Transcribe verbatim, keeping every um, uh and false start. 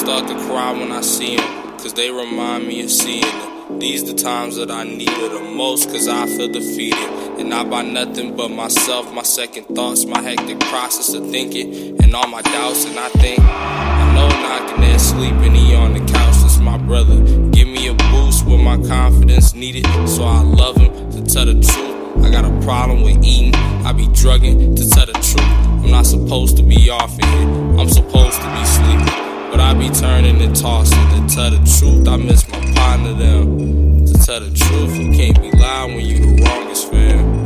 start to cry when I see them, cause they remind me of seeing them. These the times that I need it the most, cause I feel defeated. And not by nothing but myself, my second thoughts, my hectic process of thinking, and all my doubts. And I think, I know knocking there sleeping, he on the couch, that's my brother. Give me a boost when my confidence needed, so I love him. To tell the truth, I got a problem with eating, I be drugging. To tell the truth, I'm not supposed to be off of here, I'm supposed to be sleeping, but I be turning and tossing. To tell the truth, I miss my partner them. To tell the truth, you can't be lying when you the wrongest, fam.